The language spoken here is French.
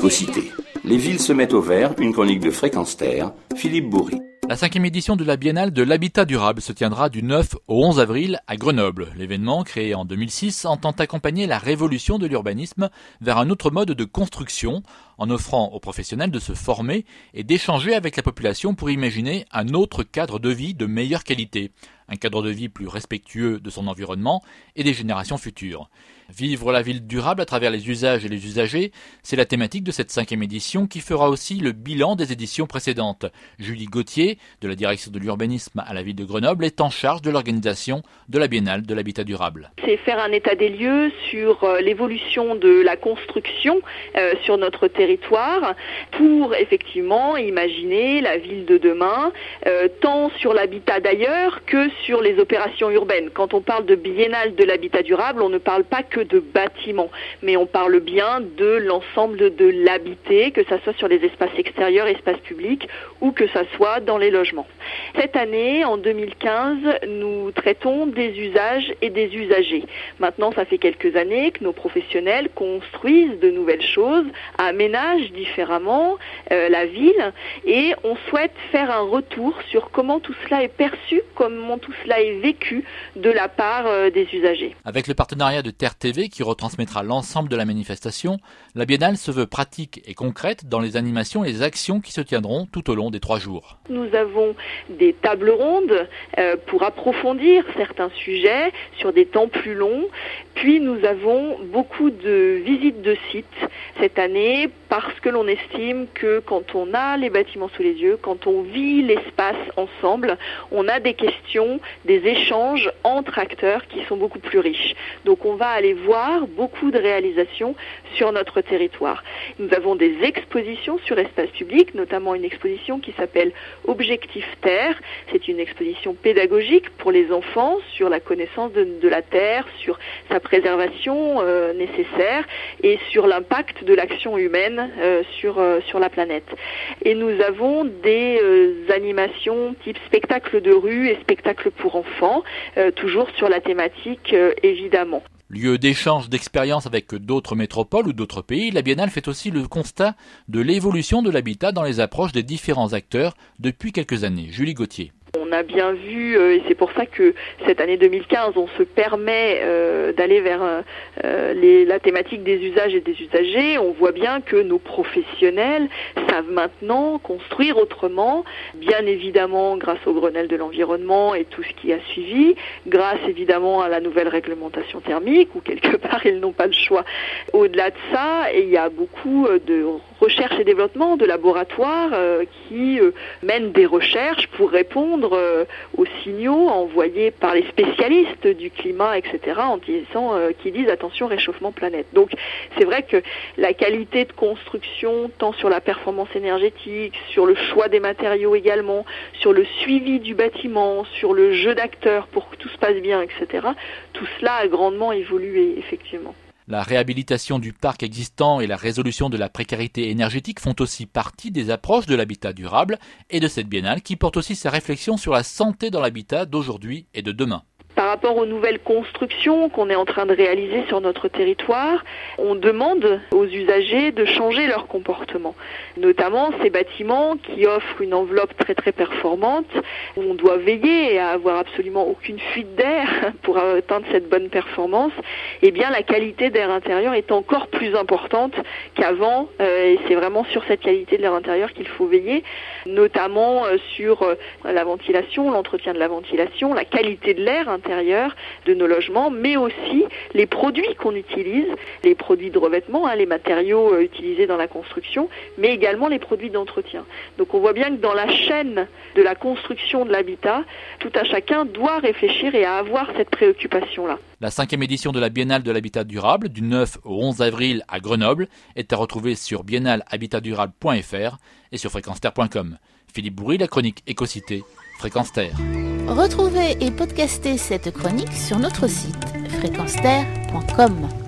Écocité. Les villes se mettent au vert, une chronique de Fréquence Terre, Philippe Bourri. La 5e édition de la Biennale de l'Habitat durable se tiendra du 9 au 11 avril à Grenoble. L'événement, créé en 2006, entend accompagner la révolution de l'urbanisme vers un autre mode de construction, en offrant aux professionnels de se former et d'échanger avec la population pour imaginer un autre cadre de vie de meilleure qualité, un cadre de vie plus respectueux de son environnement et des générations futures. Vivre la ville durable à travers les usages et les usagers, c'est la thématique de cette 5e édition qui fera aussi le bilan des éditions précédentes. Julie Gauthier, de la direction de l'urbanisme à la ville de Grenoble, est en charge de l'organisation de la Biennale de l'Habitat durable. C'est faire un état des lieux sur l'évolution de la construction sur notre territoire pour effectivement imaginer la ville de demain, tant sur l'habitat d'ailleurs que sur les opérations urbaines. Quand on parle de Biennale de l'Habitat durable, on ne parle pas que de bâtiments, mais on parle bien de l'ensemble de l'habité, que ça soit sur les espaces extérieurs, espaces publics, ou que ça soit dans les logements. Cette année, en 2015, nous traitons des usages et des usagers. Maintenant, ça fait quelques années que nos professionnels construisent de nouvelles choses, aménagent différemment la ville, et on souhaite faire un retour sur comment tout cela est perçu, comment tout cela est vécu de la part des usagers. Avec le partenariat de Terre TV qui retransmettra l'ensemble de la manifestation, la Biennale se veut pratique et concrète dans les animations et les actions qui se tiendront tout au long des 3 jours. Nous avons des tables rondes pour approfondir certains sujets sur des temps plus longs. Puis nous avons beaucoup de visites de sites cette année parce que l'on estime que quand on a les bâtiments sous les yeux, quand on vit l'espace ensemble, on a des questions, des échanges entre acteurs qui sont beaucoup plus riches. Donc on va aller voir beaucoup de réalisations sur notre territoire. Nous avons des expositions sur espace public, notamment une exposition qui s'appelle Objectif Terre. C'est une exposition pédagogique pour les enfants sur la connaissance de la Terre, sur sa préservation nécessaire et sur l'impact de l'action humaine sur la planète. Et nous avons des animations type spectacle de rue et spectacle pour enfants, toujours sur la thématique évidemment. Lieu d'échange d'expériences avec d'autres métropoles ou d'autres pays, la Biennale fait aussi le constat de l'évolution de l'habitat dans les approches des différents acteurs depuis quelques années. Julie Gauthier. On a bien vu, et c'est pour ça que cette année 2015, on se permet d'aller vers la thématique des usages et des usagers. On voit bien que nos professionnels savent maintenant construire autrement, bien évidemment grâce au Grenelle de l'environnement et tout ce qui a suivi, grâce évidemment à la nouvelle réglementation thermique, où quelque part ils n'ont pas le choix. Au-delà de ça, il y a beaucoup de recherche et développement, de laboratoires qui mènent des recherches pour répondre aux signaux envoyés par les spécialistes du climat, etc., qui disent attention, réchauffement planète. Donc c'est vrai que la qualité de construction, tant sur la performance énergétique, sur le choix des matériaux également, sur le suivi du bâtiment, sur le jeu d'acteurs pour que tout se passe bien, etc., tout cela a grandement évolué, effectivement. La réhabilitation du parc existant et la résolution de la précarité énergétique font aussi partie des approches de l'habitat durable et de cette biennale qui porte aussi ses réflexions sur la santé dans l'habitat d'aujourd'hui et de demain. Par rapport aux nouvelles constructions qu'on est en train de réaliser sur notre territoire, on demande aux usagers de changer leur comportement. Notamment ces bâtiments qui offrent une enveloppe très très performante, où on doit veiller à avoir absolument aucune fuite d'air pour atteindre cette bonne performance. Eh bien la qualité d'air intérieur est encore plus importante qu'avant, et c'est vraiment sur cette qualité de l'air intérieur qu'il faut veiller, notamment sur la ventilation, l'entretien de la ventilation, la qualité de l'air intérieur de nos logements, mais aussi les produits qu'on utilise, les produits de revêtement, les matériaux utilisés dans la construction, mais également les produits d'entretien. Donc on voit bien que dans la chaîne de la construction de l'habitat, tout un chacun doit réfléchir et à avoir cette préoccupation-là. La 5e édition de la Biennale de l'Habitat durable, du 9 au 11 avril à Grenoble, est à retrouver sur biennalehabitatdurable.fr et sur fréquenceterre.com. Philippe Bourri, la chronique Écocité, Fréquence Terre. Retrouvez et podcastez cette chronique sur notre site fréquenceterre.com.